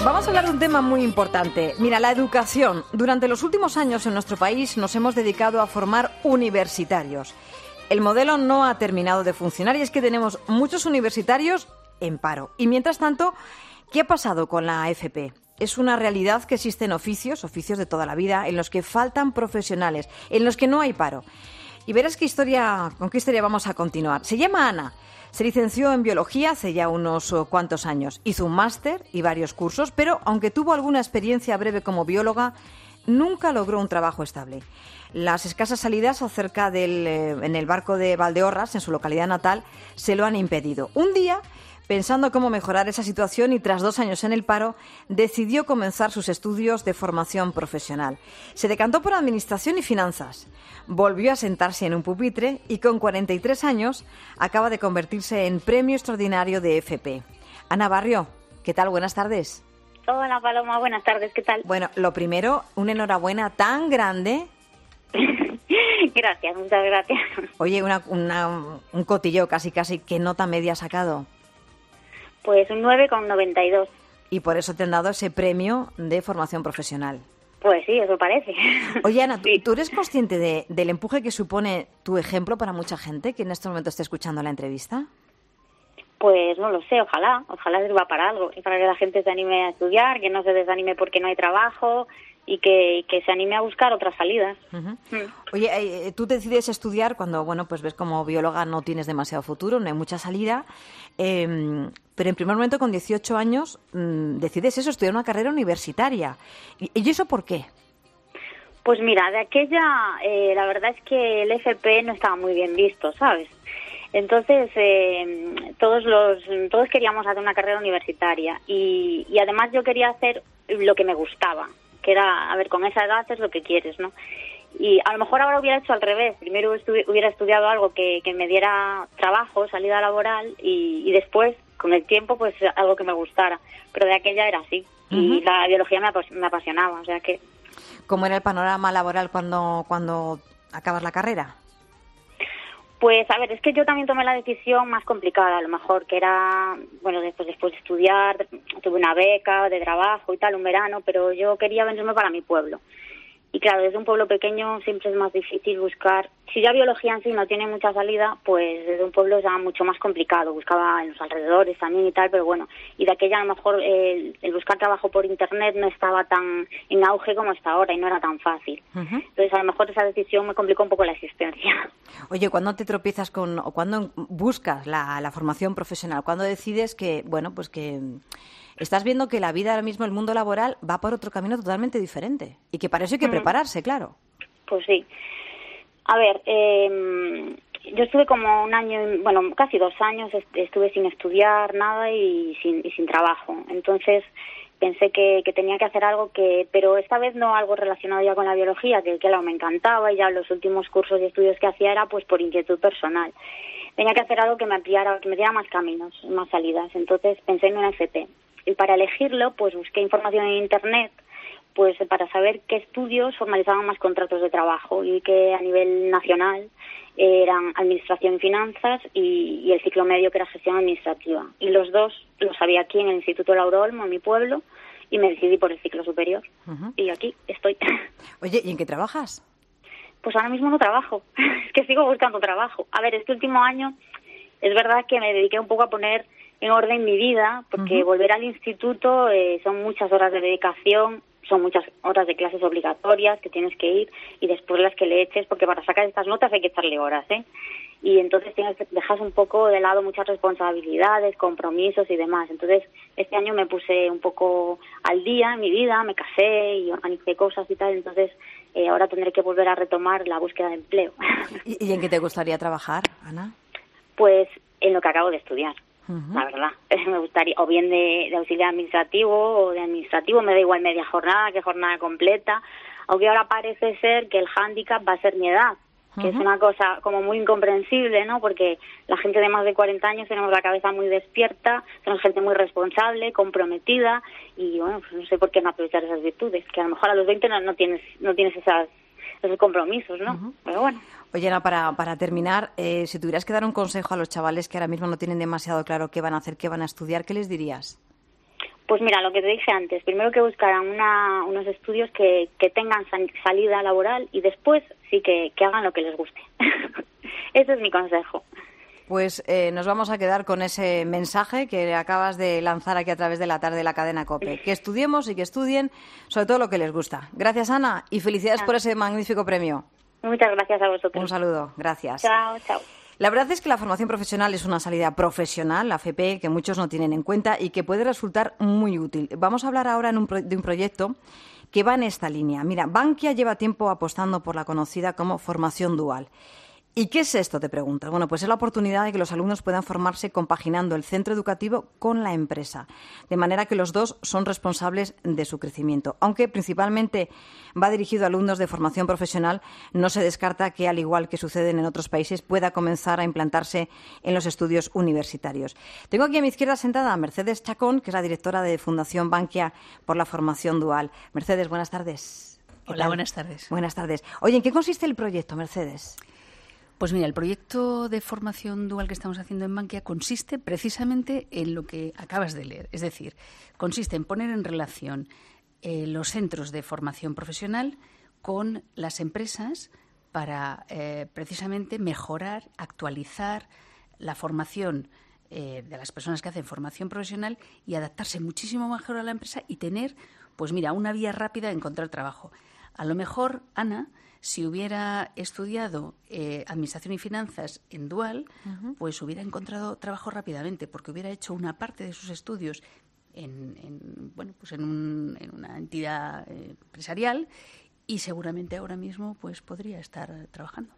Vamos a hablar de un tema muy importante. Mira, la educación. Durante los últimos años en nuestro país nos hemos dedicado a formar universitarios. El modelo no ha terminado de funcionar y es que tenemos muchos universitarios en paro. Y mientras tanto, ¿qué ha pasado con la FP? Es una realidad que existen oficios de toda la vida, en los que faltan profesionales, en los que no hay paro. Y verás con qué historia vamos a continuar. Se llama Ana. Se licenció en biología hace ya unos cuantos años. Hizo un máster y varios cursos, pero aunque tuvo alguna experiencia breve como bióloga, nunca logró un trabajo estable. Las escasas salidas en el barco de Valdeorras, en su localidad natal, se lo han impedido. Un día, pensando cómo mejorar esa situación y tras 2 años en el paro, decidió comenzar sus estudios de formación profesional. Se decantó por Administración y Finanzas. Volvió a sentarse en un pupitre y con 43 años acaba de convertirse en Premio Extraordinario de FP. Ana Barrio, ¿qué tal? Buenas tardes. Hola Paloma, buenas tardes, ¿qué tal? Bueno, lo primero, una enhorabuena tan grande. Gracias, muchas gracias. Oye, un cotilleo casi, ¿qué nota media ha sacado? Pues un 9,92. Y por eso te han dado ese premio de formación profesional. Pues sí, eso parece. Oye, Ana, sí. ¿tú eres consciente del empuje que supone tu ejemplo para mucha gente que en este momento esté escuchando la entrevista? Pues no lo sé, ojalá sirva para algo, y para que la gente se anime a estudiar, que no se desanime porque no hay trabajo y que se anime a buscar otras salidas. Uh-huh. Oye, tú decides estudiar cuando, pues ves como bióloga no tienes demasiado futuro, no hay mucha salida, pero en primer momento con 18 años decides estudiar una carrera universitaria. ¿Y eso por qué? Pues mira, de aquella, la verdad es que el FP no estaba muy bien visto, ¿sabes? Entonces, todos queríamos hacer una carrera universitaria y además yo quería hacer lo que me gustaba, que era, con esa edad es lo que quieres, ¿no? Y a lo mejor ahora hubiera hecho al revés, primero hubiera estudiado algo que me diera trabajo, salida laboral y después, con el tiempo, pues algo que me gustara, pero de aquella era así. Uh-huh. Y la biología me apasionaba, o sea que... ¿Cómo era el panorama laboral cuando acabas la carrera? Pues, es que yo también tomé la decisión más complicada, a lo mejor, que era, después de estudiar, tuve una beca de trabajo y tal, un verano, pero yo quería venirme para mi pueblo. Y claro, desde un pueblo pequeño siempre es más difícil buscar. Si ya biología en sí no tiene mucha salida, pues desde un pueblo es ya mucho más complicado. Buscaba en los alrededores también y tal, pero bueno. Y de aquella a lo mejor el buscar trabajo por internet no estaba tan en auge como está ahora y no era tan fácil. Uh-huh. Entonces a lo mejor esa decisión me complicó un poco la existencia. Oye, ¿cuándo te tropiezas o cuándo buscas la formación profesional? ¿Cuándo decides que, que... Estás viendo que la vida ahora mismo, el mundo laboral, va por otro camino totalmente diferente y que para eso hay que prepararse, claro? Pues sí. Yo estuve como un año, casi 2 años, estuve sin estudiar nada y sin trabajo. Entonces pensé que tenía que hacer algo pero esta vez no algo relacionado ya con la biología, que me encantaba y ya los últimos cursos y estudios que hacía era pues por inquietud personal. Tenía que hacer algo que me diera más caminos, más salidas. Entonces pensé en una FP. Y para elegirlo, pues busqué información en Internet, pues para saber qué estudios formalizaban más contratos de trabajo y que a nivel nacional eran Administración y Finanzas y el ciclo medio que era Gestión Administrativa. Y los dos los sabía aquí en el Instituto Lauro Olmo, en mi pueblo, y me decidí por el ciclo superior. Uh-huh. Y aquí estoy. Oye, ¿y en qué trabajas? Pues ahora mismo no trabajo, es que sigo buscando trabajo. Este último año es verdad que me dediqué un poco a poner en orden mi vida, porque volver al instituto son muchas horas de dedicación, son muchas horas de clases obligatorias que tienes que ir y después las que le eches, porque para sacar estas notas hay que echarle horas, y entonces dejas un poco de lado muchas responsabilidades, compromisos y demás. Entonces este año me puse un poco al día en mi vida, me casé y organicé cosas y tal, entonces ahora tendré que volver a retomar la búsqueda de empleo. ¿Y en qué te gustaría trabajar, Ana? Pues en lo que acabo de estudiar. Uh-huh. La verdad, me gustaría, o bien de auxiliar administrativo o de administrativo, me da igual media jornada que jornada completa, aunque ahora parece ser que el hándicap va a ser mi edad, que es una cosa como muy incomprensible, ¿no? Porque la gente de más de 40 años tenemos la cabeza muy despierta, somos gente muy responsable, comprometida y pues no sé por qué no aprovechar esas virtudes, que a lo mejor a los 20 no tienes esos compromisos, ¿no? Uh-huh. Pero bueno. Oye, Ana, para terminar, si tuvieras que dar un consejo a los chavales que ahora mismo no tienen demasiado claro qué van a hacer, qué van a estudiar, ¿qué les dirías? Pues mira, lo que te dije antes, primero que buscaran unos estudios que tengan salida laboral y después sí que hagan lo que les guste. Ese es mi consejo. Pues nos vamos a quedar con ese mensaje que acabas de lanzar aquí a través de la tarde de la cadena COPE. Que estudiemos y que estudien sobre todo lo que les gusta. Gracias, Ana, y felicidades por ese magnífico premio. Muchas gracias a vosotros. Un saludo, gracias. Chao, chao. La verdad es que la formación profesional es una salida profesional, la FP, que muchos no tienen en cuenta y que puede resultar muy útil. Vamos a hablar ahora de un proyecto que va en esta línea. Mira, Bankia lleva tiempo apostando por la conocida como formación dual. ¿Y qué es esto?, te preguntas. Bueno, pues es la oportunidad de que los alumnos puedan formarse compaginando el centro educativo con la empresa, de manera que los dos son responsables de su crecimiento. Aunque principalmente va dirigido a alumnos de formación profesional, no se descarta que, al igual que sucede en otros países, pueda comenzar a implantarse en los estudios universitarios. Tengo aquí a mi izquierda sentada a Mercedes Chacón, que es la directora de Fundación Bankia por la formación dual. Mercedes, buenas tardes. Hola, buenas tardes. Buenas tardes. Oye, ¿en qué consiste el proyecto, Mercedes? Pues mira, el proyecto de formación dual que estamos haciendo en Bankia consiste precisamente en lo que acabas de leer. Es decir, consiste en poner en relación los centros de formación profesional con las empresas para precisamente mejorar, actualizar la formación de las personas que hacen formación profesional y adaptarse muchísimo mejor a la empresa y tener, pues mira, una vía rápida de encontrar trabajo. A lo mejor, Ana, si hubiera estudiado Administración y Finanzas en dual, pues hubiera encontrado trabajo rápidamente, porque hubiera hecho una parte de sus estudios en una entidad empresarial y seguramente ahora mismo pues podría estar trabajando.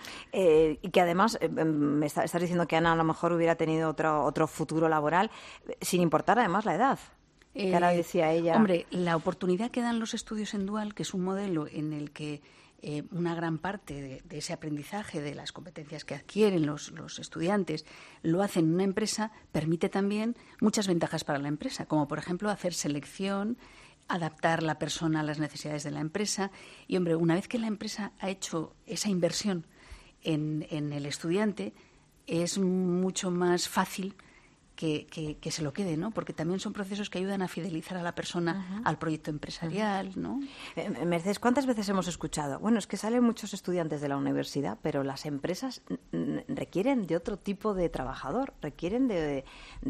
Y que además me estás diciendo que Ana a lo mejor hubiera tenido otro futuro laboral, sin importar además la edad. Que ahora decía ella. Hombre, la oportunidad que dan los estudios en dual, que es un modelo en el que una gran parte de ese aprendizaje, de las competencias que adquieren los estudiantes, lo hacen en una empresa, permite también muchas ventajas para la empresa, como por ejemplo hacer selección, adaptar la persona a las necesidades de la empresa. Y, hombre, una vez que la empresa ha hecho esa inversión en el estudiante, es mucho más fácil que se lo quede, ¿no? Porque también son procesos que ayudan a fidelizar a la persona al proyecto empresarial, ¿no? Mercedes, ¿cuántas veces hemos escuchado? Bueno, es que salen muchos estudiantes de la universidad, pero las empresas requieren de otro tipo de trabajador, requieren de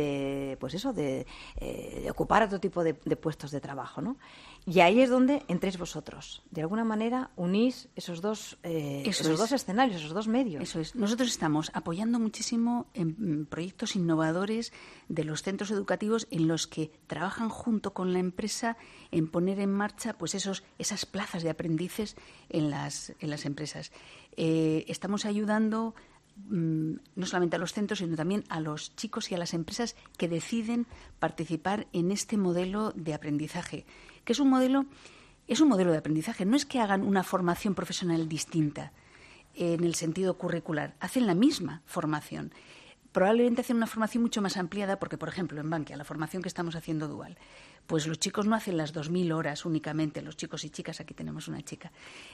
ocupar otro tipo de puestos de trabajo, ¿no? Y ahí es donde entréis vosotros. De alguna manera unís esos dos escenarios, esos dos medios. Eso es. Nosotros estamos apoyando muchísimo en proyectos innovadores de los centros educativos en los que trabajan junto con la empresa en poner en marcha pues esas plazas de aprendices en las empresas. Estamos ayudando no solamente a los centros, sino también a los chicos y a las empresas que deciden participar en este modelo de aprendizaje, que es un modelo de aprendizaje. No es que hagan una formación profesional distinta en el sentido curricular, hacen la misma formación. Probablemente hacen una formación mucho más ampliada porque, por ejemplo, en Bankia, la formación que estamos haciendo dual, pues los chicos no hacen las 2.000 horas únicamente, los chicos y chicas, aquí tenemos una chica,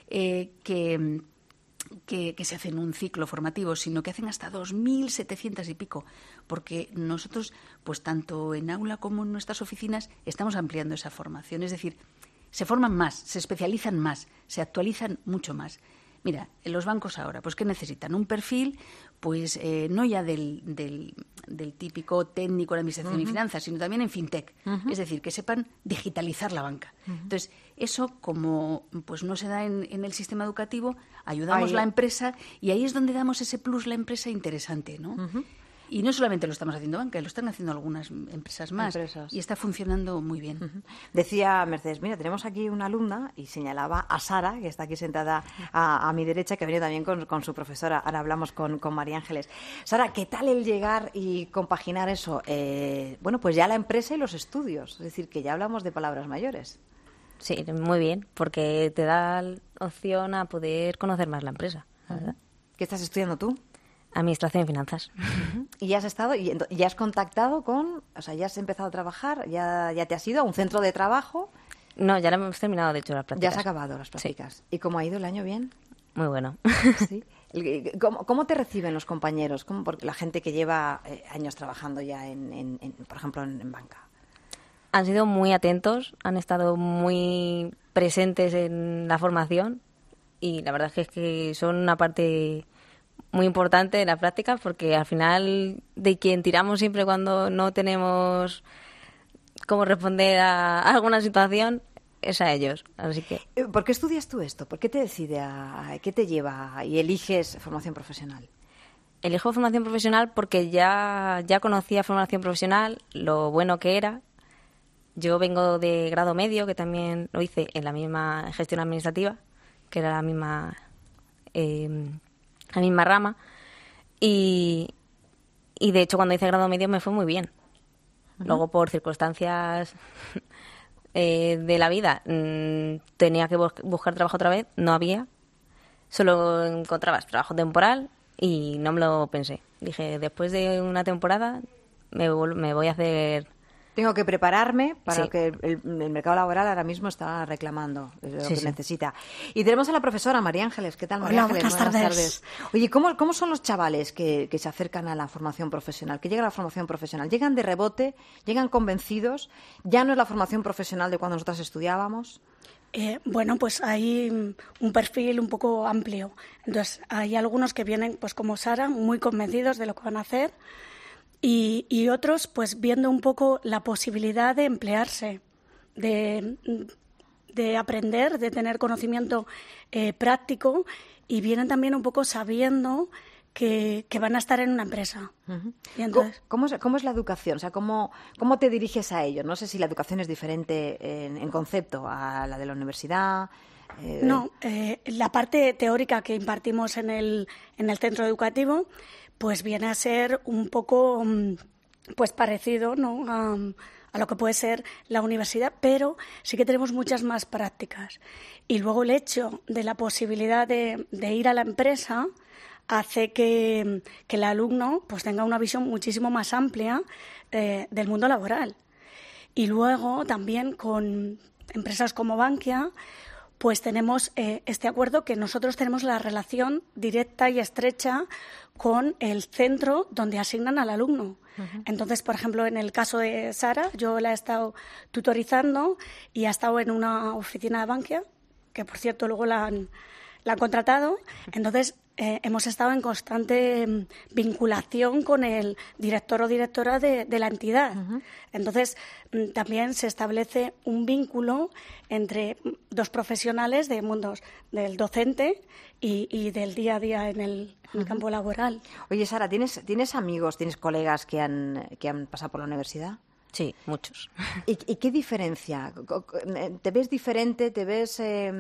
que se hacen un ciclo formativo, sino que hacen hasta 2.700 y pico, porque nosotros, pues tanto en aula como en nuestras oficinas, estamos ampliando esa formación. Es decir, se forman más, se especializan más, se actualizan mucho más. Mira, en los bancos ahora, pues ¿qué necesitan? Un perfil, pues no ya del típico técnico de Administración y Finanzas, sino también en FinTech. Es decir, que sepan digitalizar la banca. Entonces, eso como pues no se da en el sistema educativo, ayudamos la empresa y ahí es donde damos ese plus la empresa interesante, ¿no? Y no solamente lo estamos haciendo Bankia, lo están haciendo algunas empresas más. Y está funcionando muy bien. Decía Mercedes, mira, tenemos aquí una alumna y señalaba a Sara, que está aquí sentada a mi derecha, que ha venido también con su profesora. Ahora hablamos con María Ángeles. Sara, ¿qué tal el llegar y compaginar eso? Pues ya la empresa y los estudios. Es decir, que ya hablamos de palabras mayores. Sí, muy bien, porque te da opción a poder conocer más la empresa, la verdad. ¿Qué estás estudiando tú? Administración y Finanzas. ¿Y ya has estado, ya has contactado ya has empezado a trabajar, ya te has ido a un centro de trabajo? No, ya hemos terminado, de hecho, las prácticas. Ya has acabado las prácticas. Sí. ¿Y cómo ha ido el año? ¿Bien? Muy bueno. ¿Sí? ¿Cómo te reciben los compañeros? Porque la gente que lleva años trabajando ya, por ejemplo, en banca. Han sido muy atentos, han estado muy presentes en la formación y la verdad es que son una parte muy importante de la práctica, porque al final de quien tiramos siempre cuando no tenemos cómo responder a alguna situación es a ellos. Así que ¿por qué estudias tú esto? ¿Por qué te qué te lleva y eliges formación profesional? elijo formación profesional porque ya conocía formación profesional, lo bueno que era. Yo vengo de grado medio, que también lo hice en la misma gestión administrativa, que era la misma rama. Y de hecho, cuando hice grado medio me fue muy bien. Uh-huh. Luego, por circunstancias de la vida, tenía que buscar trabajo otra vez. No había. Solo encontrabas trabajo temporal y no me lo pensé. Dije, después de una temporada me voy a hacer... Tengo que prepararme para que el mercado laboral ahora mismo está reclamando lo que necesita. Y tenemos a la profesora María Ángeles. ¿Qué tal, María Ángeles? Buenas tardes. Oye, ¿cómo son los chavales que se acercan a la formación profesional, que llegan a la formación profesional? ¿Llegan de rebote? ¿Llegan convencidos? ¿Ya no es la formación profesional de cuando nosotras estudiábamos? Bueno, pues hay un perfil un poco amplio. Entonces, hay algunos que vienen, pues como Sara, muy convencidos de lo que van a hacer. Y otros, pues viendo un poco la posibilidad de emplearse, de aprender, de tener conocimiento práctico, y vienen también un poco sabiendo que van a estar en una empresa. Uh-huh. Y entonces, ¿Cómo es la educación? O sea, ¿cómo te diriges a ellos? No sé si la educación es diferente en concepto a la de la universidad. No, la parte teórica que impartimos en el centro educativo pues viene a ser un poco pues parecido, ¿no?, a lo que puede ser la universidad, pero sí que tenemos muchas más prácticas. Y luego el hecho de la posibilidad de ir a la empresa hace que el alumno pues tenga una visión muchísimo más amplia del mundo laboral. Y luego también con empresas como Bankia pues tenemos este acuerdo que nosotros tenemos la relación directa y estrecha con el centro donde asignan al alumno. Uh-huh. Entonces, por ejemplo, en el caso de Sara, yo la he estado tutorizando y ha estado en una oficina de Bankia, que por cierto luego la han contratado. Entonces, hemos estado en constante vinculación con el director o directora de la entidad. Uh-huh. Entonces, también se establece un vínculo entre dos profesionales de mundos del docente y del día a día en el campo laboral. Oye, Sara, ¿tienes amigos, tienes colegas que han pasado por la universidad? Sí, muchos. ¿Y qué diferencia? ¿Te ves diferente? ¿Te ves...?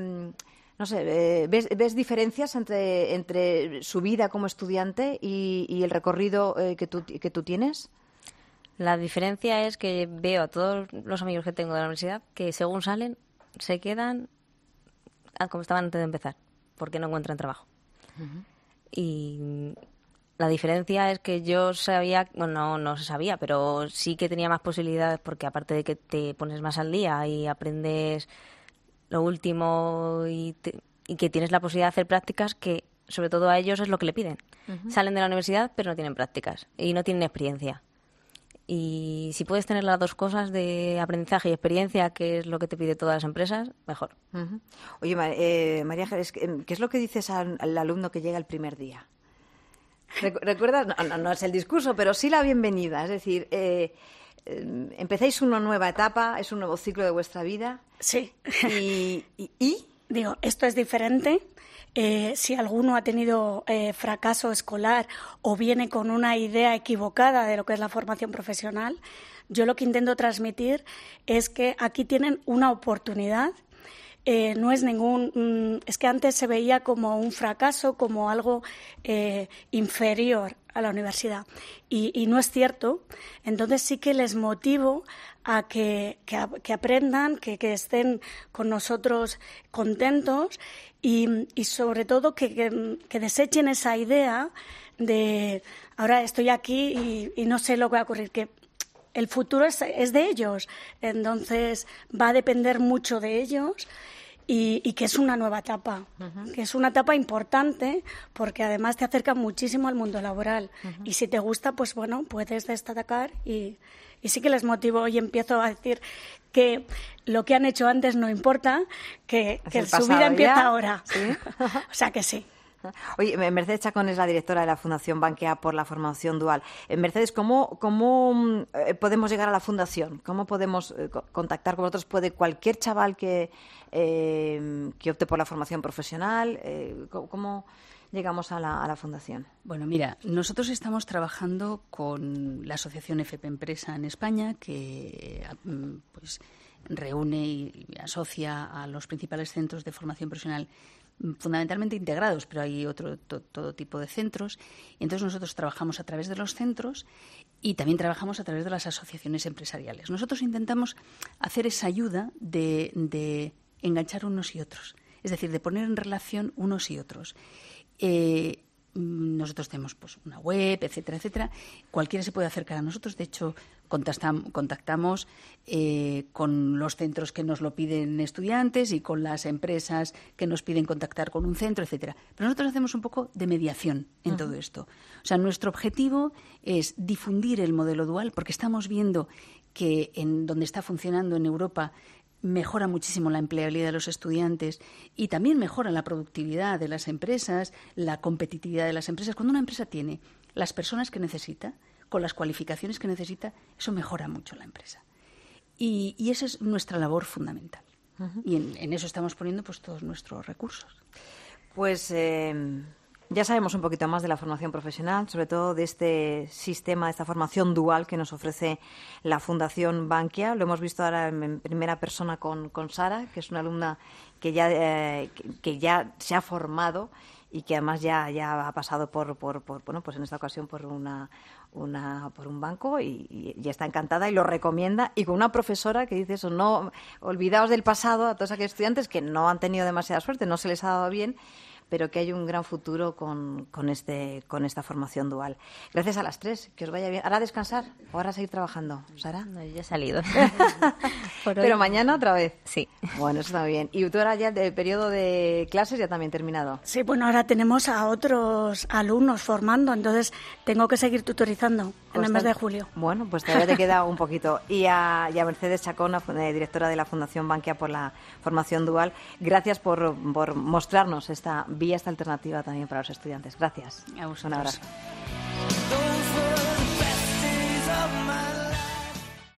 No sé, ¿ves diferencias entre su vida como estudiante y el recorrido que tú tienes? La diferencia es que veo a todos los amigos que tengo de la universidad que según salen se quedan como estaban antes de empezar, porque no encuentran trabajo. Uh-huh. Y la diferencia es que yo sabía, bueno, no se sabía, pero sí que tenía más posibilidades porque aparte de que te pones más al día y aprendes lo último y que tienes la posibilidad de hacer prácticas, que sobre todo a ellos es lo que le piden. Uh-huh. Salen de la universidad pero no tienen prácticas y no tienen experiencia. Y si puedes tener las dos cosas de aprendizaje y experiencia, que es lo que te pide todas las empresas, mejor. Uh-huh. Oye, María Ángeles, ¿qué es lo que dices al alumno que llega el primer día? ¿Recuerdas? No es el discurso, pero sí la bienvenida. Es decir, empezáis una nueva etapa, es un nuevo ciclo de vuestra vida. Sí. ¿Y? Digo, esto es diferente. Si alguno ha tenido fracaso escolar o viene con una idea equivocada de lo que es la formación profesional, yo lo que intento transmitir es que aquí tienen una oportunidad. No es es que antes se veía como un fracaso, como algo inferior a la universidad y no es cierto. Entonces sí que les motivo a que aprendan, que estén con nosotros contentos y sobre todo que desechen esa idea de ahora estoy aquí y no sé lo que va a ocurrir, que el futuro es de ellos, entonces va a depender mucho de ellos y que es una nueva etapa, que es una etapa importante porque además te acerca muchísimo al mundo laboral y si te gusta, pues bueno, puedes destacar y sí que les motivo y empiezo a decir que lo que han hecho antes no importa, que su vida empieza ahora. ¿Sí? O sea que sí. Oye, Mercedes Chacón es la directora de la Fundación Bankia por la formación dual. Mercedes, ¿cómo podemos llegar a la fundación? ¿Cómo podemos contactar con vosotros? ¿Puede cualquier chaval que opte por la formación profesional? ¿Cómo llegamos a la fundación? Bueno, mira, nosotros estamos trabajando con la Asociación FP Empresa en España, que pues reúne y asocia a los principales centros de formación profesional, fundamentalmente integrados, pero hay todo tipo de centros. Y entonces nosotros trabajamos a través de los centros y también trabajamos a través de las asociaciones empresariales. Nosotros intentamos hacer esa ayuda de enganchar unos y otros, es decir, de poner en relación unos y otros. Nosotros tenemos pues una web, etcétera, etcétera. Cualquiera se puede acercar a nosotros. De hecho, contactamos con los centros que nos lo piden estudiantes y con las empresas que nos piden contactar con un centro, etcétera. Pero nosotros hacemos un poco de mediación en todo esto. O sea, nuestro objetivo es difundir el modelo dual porque estamos viendo que en donde está funcionando en Europa mejora muchísimo la empleabilidad de los estudiantes y también mejora la productividad de las empresas, la competitividad de las empresas. Cuando una empresa tiene las personas que necesita, con las cualificaciones que necesita, eso mejora mucho la empresa. Y esa es nuestra labor fundamental. Y en eso estamos poniendo pues todos nuestros recursos. Pues ya sabemos un poquito más de la formación profesional, sobre todo de este sistema, de esta formación dual que nos ofrece la Fundación Bankia. Lo hemos visto ahora en primera persona con Sara, que es una alumna que ya se ha formado y que además ya ha pasado por pues en esta ocasión por un banco y está encantada y lo recomienda, y con una profesora que dice eso: no olvidaos del pasado, a todos aquellos estudiantes que no han tenido demasiada suerte, no se les ha dado bien, pero que hay un gran futuro con esta formación dual. Gracias a las tres, que os vaya bien. ¿Ahora a descansar o ahora a seguir trabajando, Sara? No, yo ya he salido. Pero mañana otra vez. Sí. Bueno, eso está bien. ¿Y tú ahora ya el periodo de clases ya también terminado? Sí, bueno, ahora tenemos a otros alumnos formando, entonces tengo que seguir tutorizando en el mes de julio. Bueno, pues todavía te queda un poquito. Y a Mercedes Chacón, directora de la Fundación Bankia por la formación dual, gracias por mostrarnos esta alternativa también para los estudiantes. Gracias. A vosotros. Un abrazo.